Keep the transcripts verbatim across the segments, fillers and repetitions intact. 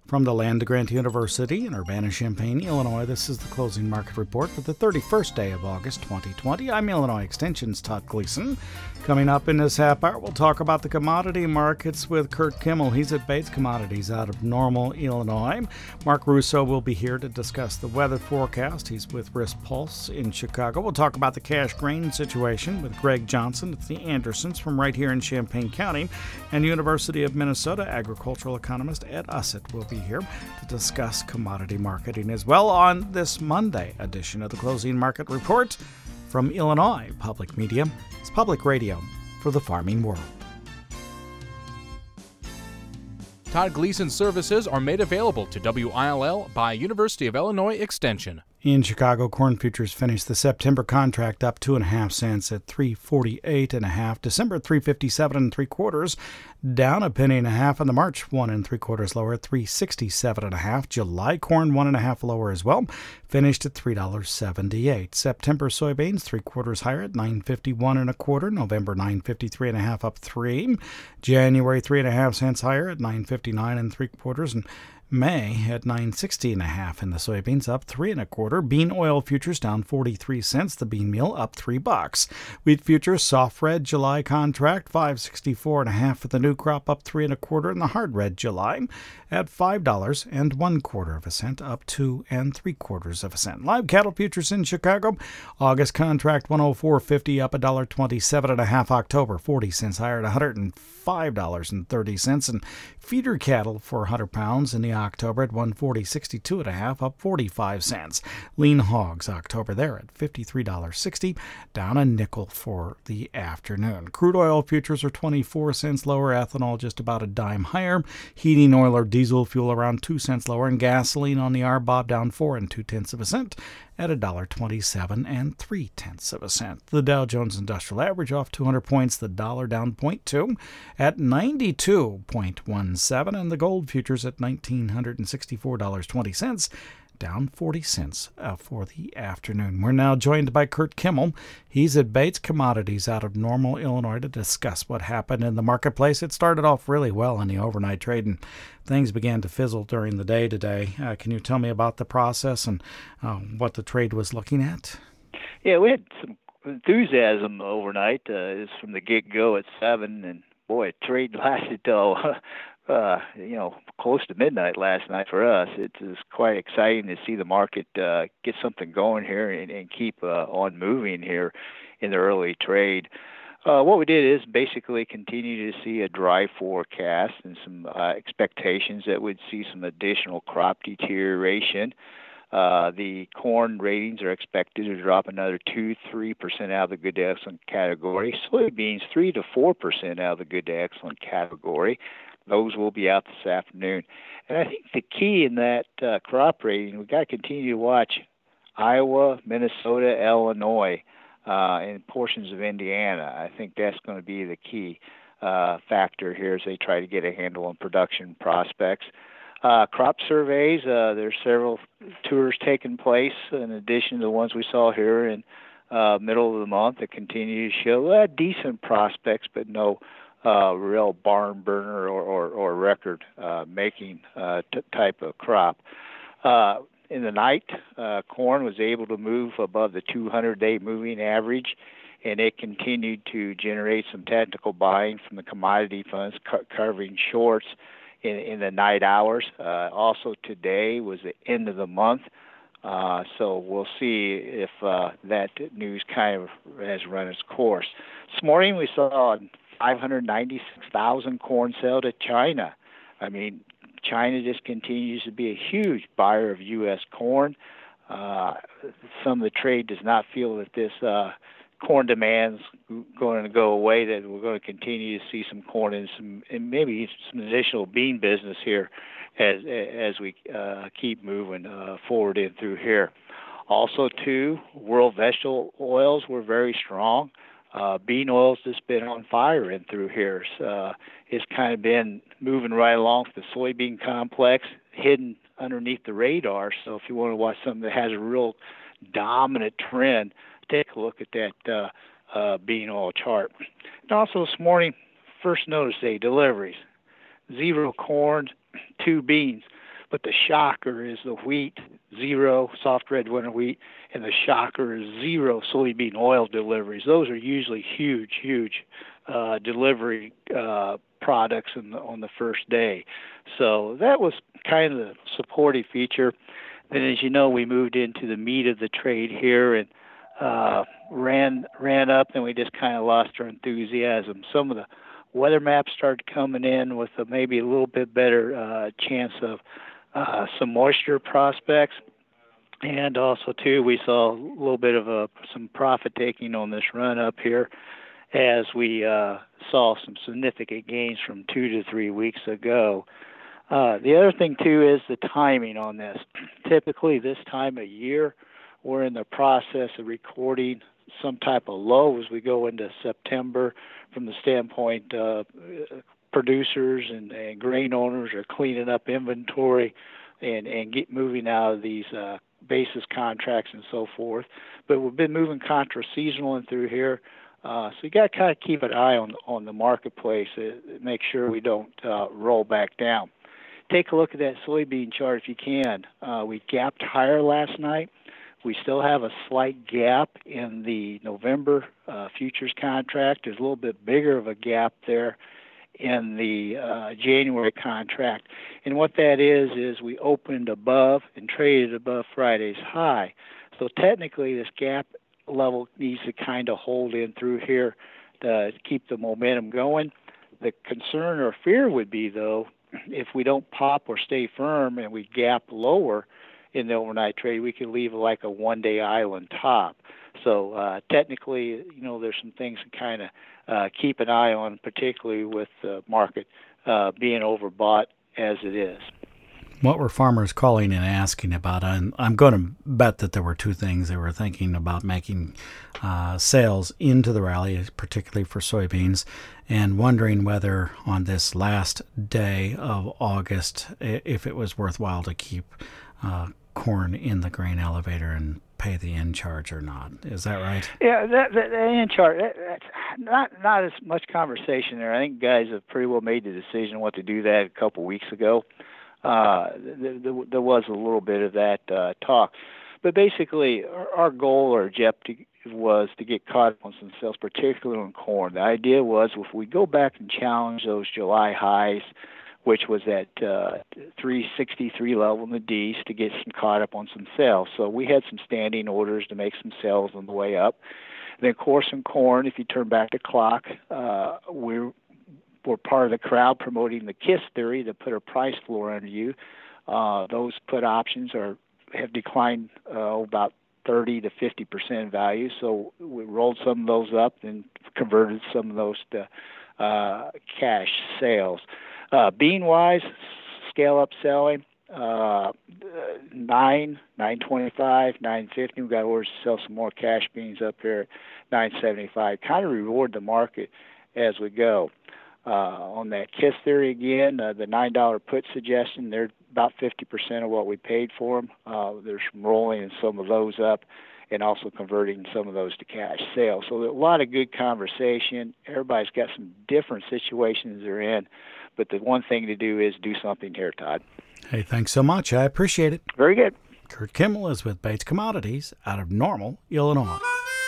From the land-grant University in Urbana-Champaign, Illinois, this is the closing market report for the thirty-first day of August twenty twenty. I'm Illinois Extension's Todd Gleason. Coming up in this half hour, we'll talk about the commodity markets with Kurt Kimmel. He's at Bates Commodities out of Normal, Illinois. Mark Russo will be here to discuss the weather forecast. He's with Risk Pulse in Chicago. We'll talk about the cash grain situation with Greg Johnson at the Andersons from right here in Champaign County. And University of Minnesota agricultural economist Ed Ussett will be here to discuss commodity marketing as well on this Monday edition of the Closing Market Report from Illinois Public Media. It's public radio for the farming world. Todd Gleason services are made available to W I L L by University of Illinois Extension. In Chicago, corn futures finished the September contract up two and a half cents at three forty-eight and a half. December at three fifty-seven and three quarters, down a penny and a half. On the March, one and three quarters lower at three sixty-seven and a half. July corn one and a half lower as well, finished at three dollars seventy-eight. September soybeans three quarters higher at nine fifty-one and a quarter. November nine fifty-three and a half up three. January three and a half cents higher at nine fifty-nine and three quarters, and May at nine sixty and a half in the soybeans, up three and a quarter. Bean oil futures down forty-three cents. The bean meal up three bucks. Wheat futures soft red July contract five sixty-four and a half for the new crop, up three and a quarter. And the hard red July at five dollars and one quarter of a cent, up two and three quarters of a cent. Live cattle futures in Chicago, August contract one oh four fifty, up a dollar twenty-seven and a half. October forty cents higher at one hundred five dollars and thirty cents. And feeder cattle for one hundred pounds in the October at one forty sixty-two and a half, up forty-five cents. Lean hogs October there at fifty-three dollars and sixty cents, down a nickel for the afternoon. Crude oil futures are twenty-four cents lower. Ethanol just about a dime higher. Heating oil or diesel fuel around two cents lower, and gasoline on the R B O B down four and two tenths of a cent at a dollar twenty-seven and three tenths of a cent. The Dow Jones Industrial Average off two hundred points. The dollar down zero point two at ninety-two point one seven, and the gold futures at one thousand nine hundred sixty-four dollars and twenty cents, down forty cents uh, for the afternoon. We're now joined by Kurt Kimmel. He's at Bates Commodities out of Normal, Illinois, to discuss what happened in the marketplace. It started off really well in the overnight trade, and things began to fizzle during the day today. Uh, can you tell me about the process and uh, what the trade was looking at? Yeah, we had some enthusiasm overnight. Uh, it was from the get-go at seven, and boy, trade lasted till uh, you know close to midnight last night for us. It was quite exciting to see the market uh, get something going here and, and keep uh, on moving here in the early trade. Uh, what we did is basically continue to see a dry forecast and some uh, expectations that we'd see some additional crop deterioration. Uh, the corn ratings are expected to drop another two to three percent out of the good to excellent category. Soybeans, three to four percent out of the good to excellent category. Those will be out this afternoon. And I think the key in that uh, crop rating, we've got to continue to watch Iowa, Minnesota, Illinois, uh, and portions of Indiana. I think that's going to be the key uh, factor here as they try to get a handle on production prospects. Uh, crop surveys, uh, there's several tours taking place in addition to the ones we saw here in uh, middle of the month that continue to show uh, decent prospects, but no uh, real barn burner or, or, or record uh, making uh, t- type of crop. Uh, in the night, uh, corn was able to move above the two hundred day moving average, and it continued to generate some technical buying from the commodity funds, co- covering shorts In, in the night hours. Uh, also today was the end of the month, uh, so we'll see if uh, that news kind of has run its course. This morning we saw five hundred ninety-six thousand corn sale to China. I mean, China just continues to be a huge buyer of U S corn. Uh, some of the trade does not feel that this uh, corn demand's going to go away, that we're going to continue to see some corn and some and maybe some additional bean business here as as we uh, keep moving uh, forward in through here. Also, too, world vegetable oils were very strong. Uh, bean oils just been on fire in through here. Uh, it's kind of been moving right along the soybean complex, hidden underneath the radar. So if you want to watch something that has a real dominant trend, take a look at that uh, uh, bean oil chart. And also this morning, first notice day deliveries, zero corn, two beans. But the shocker is the wheat, zero soft red winter wheat, and the shocker is zero soybean oil deliveries. Those are usually huge, huge uh, delivery uh, products in the, on the first day. So that was kind of the supportive feature. Then, as you know, we moved into the meat of the trade here and uh, ran ran up, and we just kind of lost our enthusiasm. Some of the weather maps started coming in with a, maybe a little bit better uh, chance of uh, some moisture prospects. And also, too, we saw a little bit of a, some profit taking on this run up here as we uh, saw some significant gains from two to three weeks ago. Uh, the other thing, too, is the timing on this. Typically, this time of year, we're in the process of recording some type of low as we go into September from the standpoint uh, producers and, and grain owners are cleaning up inventory and, and get moving out of these uh, basis contracts and so forth. But we've been moving contra-seasonal and through here. Uh, so you got to kind of keep an eye on on the marketplace to make sure we don't uh, roll back down. Take a look at that soybean chart if you can. Uh, we gapped higher last night. We still have a slight gap in the November uh, futures contract. There's a little bit bigger of a gap there in the uh, January contract. And what that is, is we opened above and traded above Friday's high. So technically this gap level needs to kind of hold in through here to keep the momentum going. The concern or fear would be, though, if we don't pop or stay firm and we gap lower in the overnight trade, we could leave like a one-day island top. So uh, technically, you know, there's some things to kind of uh, keep an eye on, particularly with the market uh, being overbought as it is. What were farmers calling and asking about? And I'm going to bet that there were two things. They were thinking about making uh, sales into the rally, particularly for soybeans, and wondering whether on this last day of August, if it was worthwhile to keep uh, corn in the grain elevator and pay the in charge or not. Is that right? Yeah, that, that, the in charge, that, that's not not as much conversation there. I think guys have pretty well made the decision what to do that a couple weeks ago. Uh, th- th- there was a little bit of that uh, talk. But basically, our, our goal or objective was to get caught up on some sales, particularly on corn. The idea was if we go back and challenge those July highs, which was at uh, three sixty-three level in the D's, to get some caught up on some sales. So we had some standing orders to make some sales on the way up. Then, of course, in corn, if you turn back the clock, uh, we're We're part of the crowd promoting the KISS theory to put a price floor under you. Uh, those put options are have declined uh, about thirty to fifty percent value. So we rolled some of those up and converted some of those to uh, cash sales. Uh, bean wise, scale up selling. Uh, nine, nine twenty-five, nine fifty. We've got orders to sell some more cash beans up here at nine seventy-five. Kind of reward the market as we go. Uh, on that KISS theory again, uh, the nine dollar put suggestion, they're about fifty percent of what we paid for them. Uh, there's some rolling some of those up and also converting some of those to cash sales. So a lot of good conversation. Everybody's got some different situations they're in, but the one thing to do is do something here, Todd. Hey, thanks so much. I appreciate it. Very good. Kurt Kimmel is with Bates Commodities out of Normal, Illinois.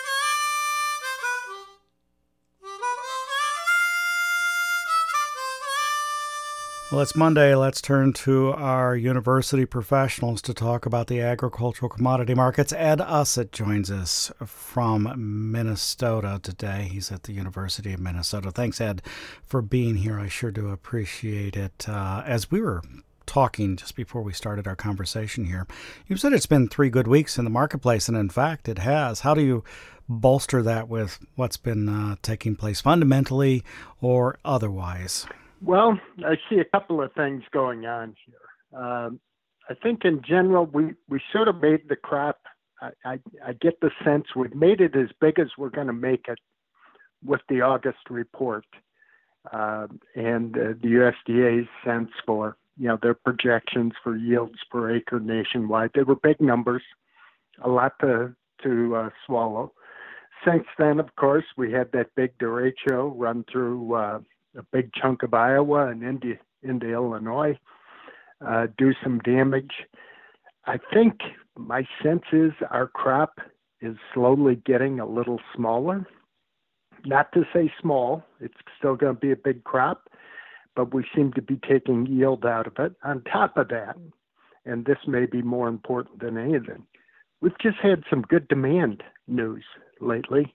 Well, it's Monday. Let's turn to our university professionals to talk about the agricultural commodity markets. Ed Ussett joins us from Minnesota today. He's at the University of Minnesota. Thanks, Ed, for being here. I sure do appreciate it. Uh, as we were talking just before we started our conversation here, you said it's been three good weeks in the marketplace, and in fact, it has. How do you bolster that with what's been uh, taking place fundamentally or otherwise? Well, I see a couple of things going on here. Um, I think in general, we, we sort of made the crop. I, I, I get the sense we've made it as big as we're going to make it with the August report uh, and uh, the U S D A's sense for, you know, their projections for yields per acre nationwide. They were big numbers, a lot to, to uh, swallow. Since then, of course, we had that big derecho run through uh, a big chunk of Iowa and into, into Illinois. uh, do some damage. I think my sense is our crop is slowly getting a little smaller. Not to say small, it's still going to be a big crop, but we seem to be taking yield out of it. On top of that, and this may be more important than anything, we've just had some good demand news lately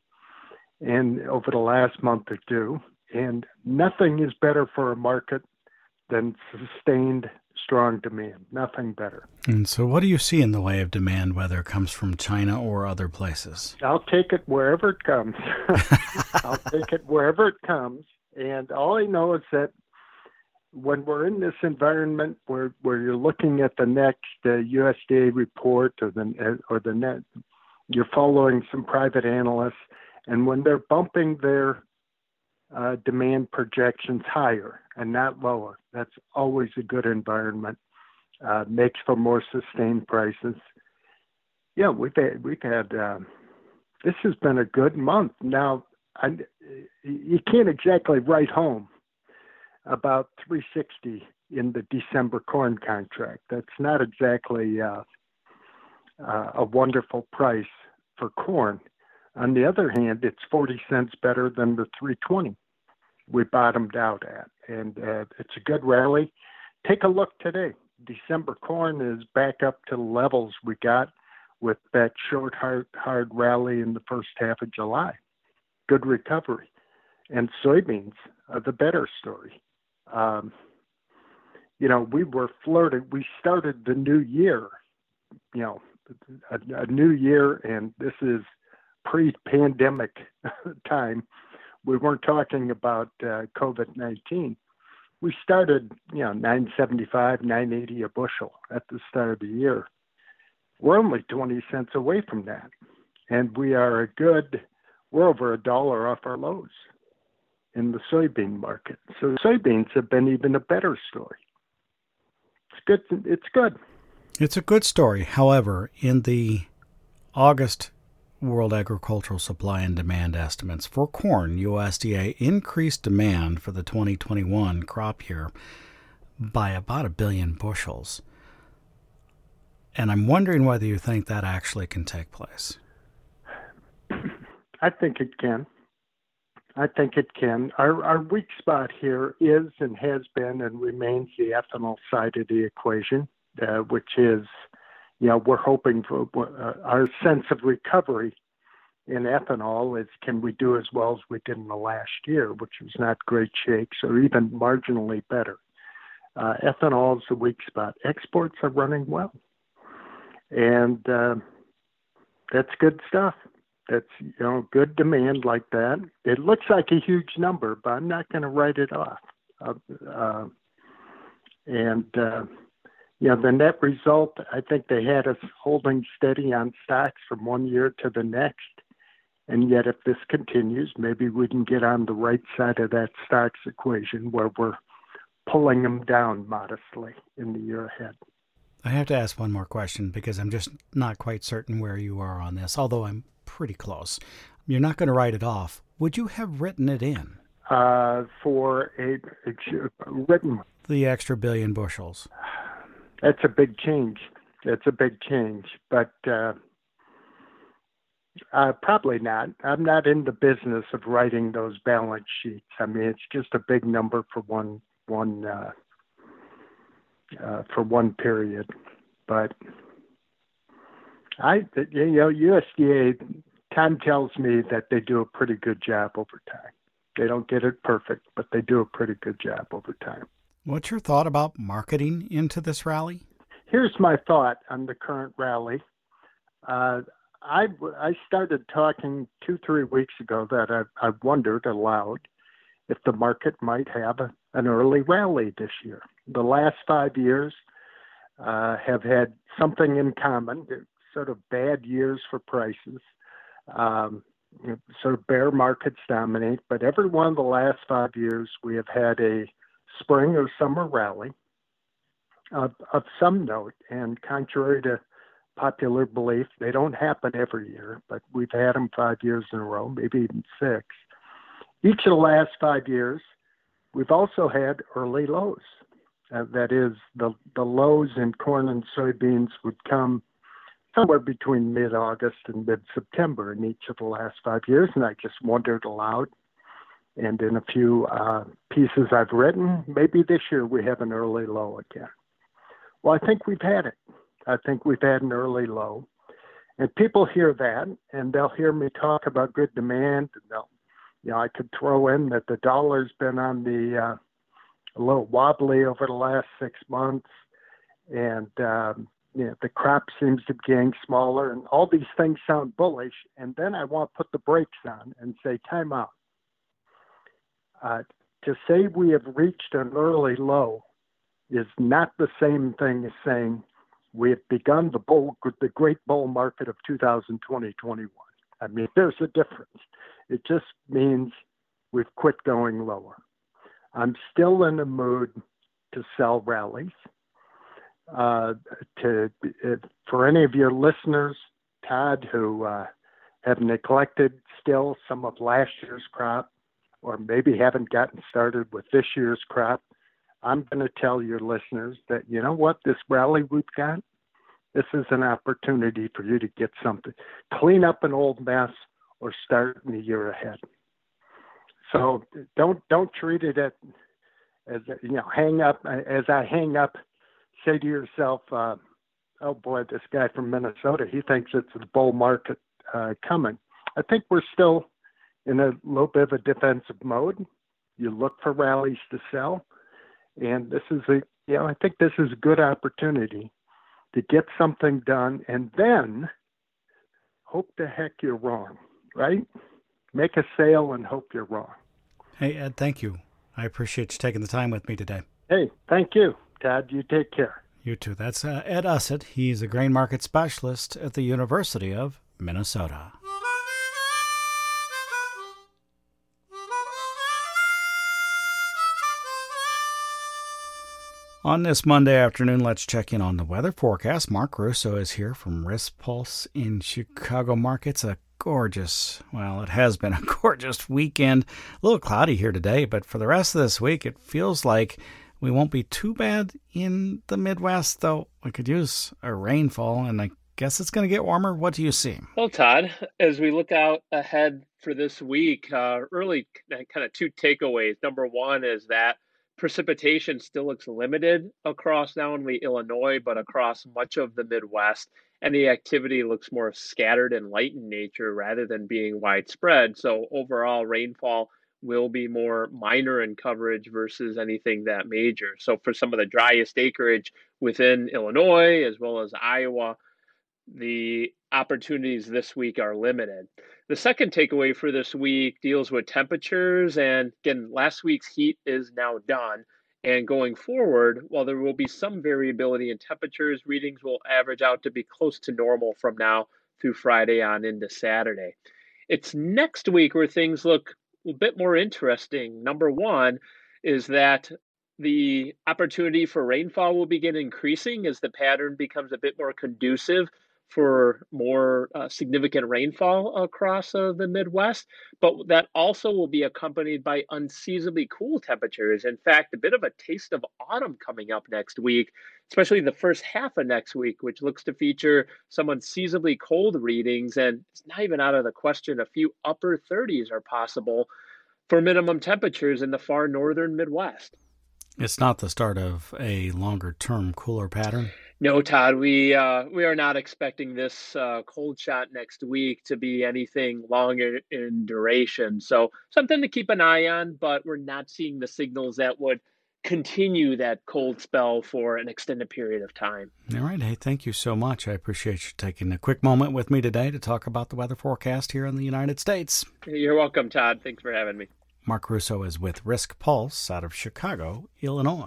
and over the last month or two, and nothing is better for a market than sustained strong demand. Nothing better. And so what do you see in the way of demand, whether it comes from China or other places? I'll take it wherever it comes. I'll take it wherever it comes. And all I know is that when we're in this environment where, where you're looking at the next uh, U S D A report or the, or the net, you're following some private analysts, and when they're bumping their uh, demand projections higher and not lower, that's always a good environment. Uh, makes for more sustained prices. Yeah, we've had, we've had uh, this has been a good month. Now, I, you can't exactly write home about three sixty in the December corn contract. That's not exactly uh, uh, a wonderful price for corn. On the other hand, it's forty cents better than the three twenty we bottomed out at. And uh, it's a good rally. Take a look today. December corn is back up to the levels we got with that short, hard, hard rally in the first half of July. Good recovery. And soybeans are the better story. Um, you know, we were flirting. We started the new year, you know, a, a new year, and this is pre-pandemic time. We weren't talking about uh, COVID nineteen. We started, you know, nine seventy-five, nine eighty a bushel at the start of the year. We're only twenty cents away from that. And we are a good, we're over a dollar off our lows in the soybean market. So soybeans have been even a better story. It's good. It's good. It's a good story. However, in the August World Agricultural Supply and Demand estimates for corn, U S D A increased demand for the twenty twenty-one crop year by about a billion bushels. And I'm wondering whether you think that actually can take place. I think it can. I think it can. Our, our weak spot here is and has been and remains the ethanol side of the equation, uh, which is, you know, we're hoping for uh, our sense of recovery in ethanol is, can we do as well as we did in the last year, which was not great shakes or even marginally better. Uh, ethanol is a weak spot. Exports are running well. And uh, that's good stuff. That's, you know, good demand like that. It looks like a huge number, but I'm not going to write it off. Uh, uh, and, uh, you know, the net result, I think they had us holding steady on stocks from one year to the next. And yet, if this continues, maybe we can get on the right side of that stocks equation where we're pulling them down modestly in the year ahead. I have to ask one more question because I'm just not quite certain where you are on this, although I'm pretty close. You're not going to write it off. Would you have written it in? Uh, for a, a written the extra billion bushels. That's a big change. That's a big change, but uh, uh, probably not. I'm not in the business of writing those balance sheets. I mean, it's just a big number for one one uh, uh, for one period. But I, you know, U S D A, Tom tells me that they do a pretty good job over time. They don't get it perfect, but they do a pretty good job over time. What's your thought about marketing into this rally? Here's my thought on the current rally. Uh, I, I started talking two, three weeks ago that I, I wondered aloud if the market might have a, an early rally this year. The last five years uh, have had something in common. They're sort of bad years for prices. Um, sort of bear markets dominate, but every one of the last five years we have had a spring or summer rally of, of some note. And contrary to popular belief, they don't happen every year, but we've had them five years in a row, maybe even six. Each of the last five years, we've also had early lows. Uh, that is, the, the lows in corn and soybeans would come somewhere between mid-August and mid-September in each of the last five years, and I just wondered aloud. And in a few uh, pieces I've written, maybe this year we have an early low again. Well, I think we've had it. I think we've had an early low. And people hear that, and they'll hear me talk about good demand. And they'll, you know, I could throw in that the dollar's been on the uh, a little wobbly over the last six months, and um, you know, the crop seems to be getting smaller, and all these things sound bullish. And then I want to put the brakes on and say, time out. Uh, to say we have reached an early low is not the same thing as saying we have begun the bull, the great bull market of two thousand twenty, twenty-one. I mean, there's a difference. It just means we've quit going lower. I'm still in a mood to sell rallies. Uh, to uh, for any of your listeners, Todd, who uh, have neglected still some of last year's crop, or maybe haven't gotten started with this year's crop, I'm going to tell your listeners that, you know what, this rally we've got, this is an opportunity for you to get something, clean up an old mess, or start in the year ahead. So don't don't treat it as, as you know, hang up. As I hang up, say to yourself, uh, oh boy, this guy from Minnesota, he thinks it's the bull market uh, coming. I think we're still in a little bit of a defensive mode. You look for rallies to sell. And this is a, you know, I think this is a good opportunity to get something done, and then hope the heck you're wrong, right? Make a sale and hope you're wrong. Hey, Ed, thank you. I appreciate you taking the time with me today. Hey, thank you, Todd. You take care. You too. That's uh, Ed Usset. He's a grain market specialist at the University of Minnesota. On this Monday afternoon, let's check in on the weather forecast. Mark Russo is here from Risk Pulse in Chicago markets. A gorgeous, well, it has been a gorgeous weekend. A little cloudy here today, but for the rest of this week, it feels like we won't be too bad in the Midwest, though we could use a rainfall, and I guess it's going to get warmer. What do you see? Well, Todd, as we look out ahead for this week, uh, really kind of two takeaways. Number one is that precipitation still looks limited across not only Illinois, but across much of the Midwest. And the activity looks more scattered and light in nature rather than being widespread. So overall, rainfall will be more minor in coverage versus anything that major. So for some of the driest acreage within Illinois, as well as Iowa, the opportunities this week are limited. The second takeaway for this week deals with temperatures. And again, last week's heat is now done. And going forward, while there will be some variability in temperatures, readings will average out to be close to normal from now through Friday on into Saturday. It's next week where things look a bit more interesting. Number one is that the opportunity for rainfall will begin increasing as the pattern becomes a bit more conducive for more uh, significant rainfall across uh, the Midwest, but that also will be accompanied by unseasonably cool temperatures. In fact, a bit of a taste of autumn coming up next week, especially the first half of next week, which looks to feature some unseasonably cold readings. And it's not even out of the question, a few upper thirties are possible for minimum temperatures in the far northern Midwest. It's not the start of a longer-term cooler pattern? No, Todd, we uh, we are not expecting this uh, cold shot next week to be anything longer in duration. So something to keep an eye on, but we're not seeing the signals that would continue that cold spell for an extended period of time. All right. Hey, thank you so much. I appreciate you taking a quick moment with me today to talk about the weather forecast here in the United States. You're welcome, Todd. Thanks for having me. Mark Russo is with Risk Pulse out of Chicago, Illinois.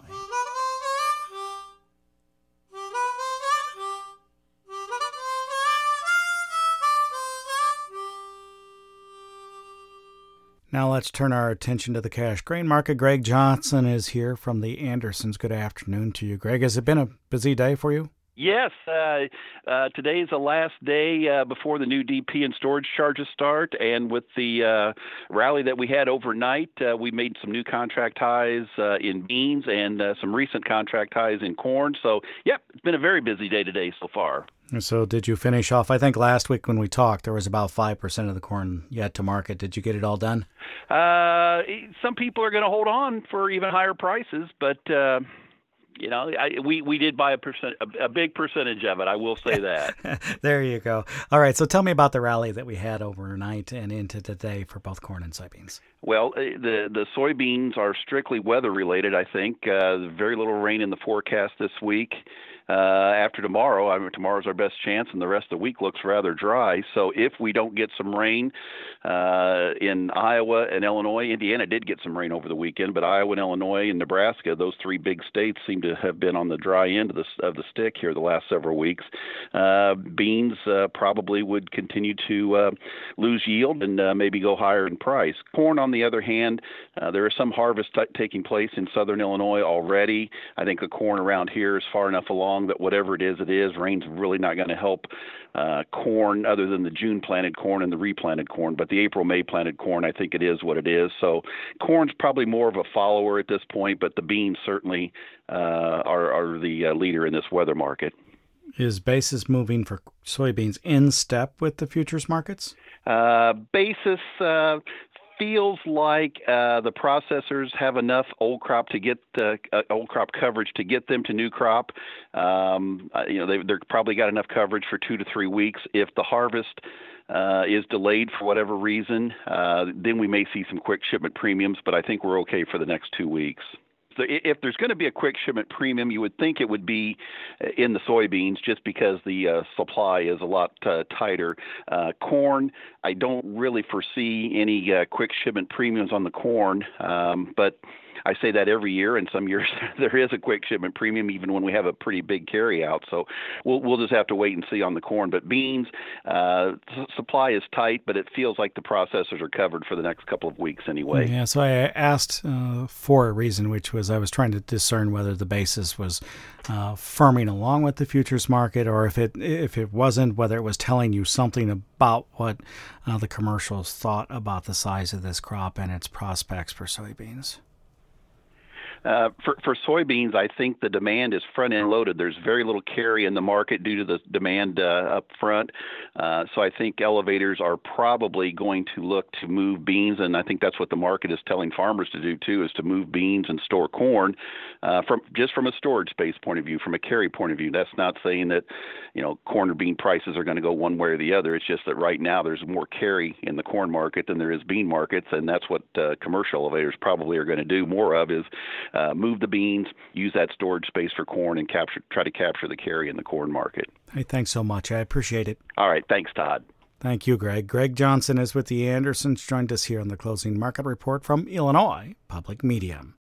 Now let's turn our attention to the cash grain market. Greg Johnson is here from the Andersons. Good afternoon to you, Greg. Has it been a busy day for you? Yes, uh, uh, today is the last day uh, before the new D P and storage charges start, and with the uh, rally that we had overnight, uh, we made some new contract highs uh, in beans and uh, some recent contract highs in corn. So, yep, it's been a very busy day today so far. So did you finish off? I think last week when we talked, there was about five percent of the corn yet to market. Did you get it all done? Uh, some people are going to hold on for even higher prices, but... Uh, You know, I, we, we did buy a percent, a, a big percentage of it. I will say that. There you go. All right. So tell me about the rally that we had overnight and into today for both corn and soybeans. Well, the the soybeans are strictly weather related. I think uh, very little rain in the forecast this week. Uh, after tomorrow, I mean, tomorrow's our best chance, and the rest of the week looks rather dry. So if we don't get some rain uh, in Iowa and Illinois, Indiana did get some rain over the weekend, but Iowa and Illinois and Nebraska, those three big states, seem to have been on the dry end of the of the stick here the last several weeks. Uh, beans uh, probably would continue to uh, lose yield and uh, maybe go higher in price. Corn, on the other hand, uh, there is some harvest t- taking place in southern Illinois already. I think the corn around here is far enough along that whatever it is, it is. Rain's really not going to help uh, corn other than the June planted corn and the replanted corn. But the April, May planted corn, I think it is what it is. So corn's probably more of a follower at this point, but the beans certainly uh, are, are the uh, leader in this weather market. Is basis moving for soybeans in step with the futures markets? Uh, basis uh, feels like uh, the processors have enough old crop to get uh, old crop coverage to get them to new crop. Um, you know, they've, they're probably got enough coverage for two to three weeks. If the harvest uh, is delayed for whatever reason, uh, then we may see some quick shipment premiums. But I think we're okay for the next two weeks. So if there's going to be a quick shipment premium, you would think it would be in the soybeans just because the uh, supply is a lot uh, tighter. Uh, corn, I don't really foresee any uh, quick shipment premiums on the corn, um, but I say that every year, and some years there is a quick shipment premium even when we have a pretty big carry out. So we'll we'll just have to wait and see on the corn. But beans, uh, supply is tight, but it feels like the processors are covered for the next couple of weeks anyway. Yeah, so I asked uh, for a reason, which was I was trying to discern whether the basis was uh, firming along with the futures market, or if it if it wasn't, whether it was telling you something about what uh, the commercials thought about the size of this crop and its prospects for soybeans. Uh, for, for soybeans, I think the demand is front-end loaded. There's very little carry in the market due to the demand uh, up front. Uh, so I think elevators are probably going to look to move beans, and I think that's what the market is telling farmers to do too, is to move beans and store corn uh, from just from a storage space point of view, from a carry point of view. That's not saying that, you know, corn or bean prices are going to go one way or the other. It's just that right now there's more carry in the corn market than there is bean markets, and that's what uh, commercial elevators probably are going to do more of, is Uh, move the beans, use that storage space for corn, and capture, try to capture the carry in the corn market. Hey, thanks so much. I appreciate it. All right. Thanks, Todd. Thank you, Greg. Greg Johnson is with the Andersons, joined us here on the Closing Market Report from Illinois Public Media.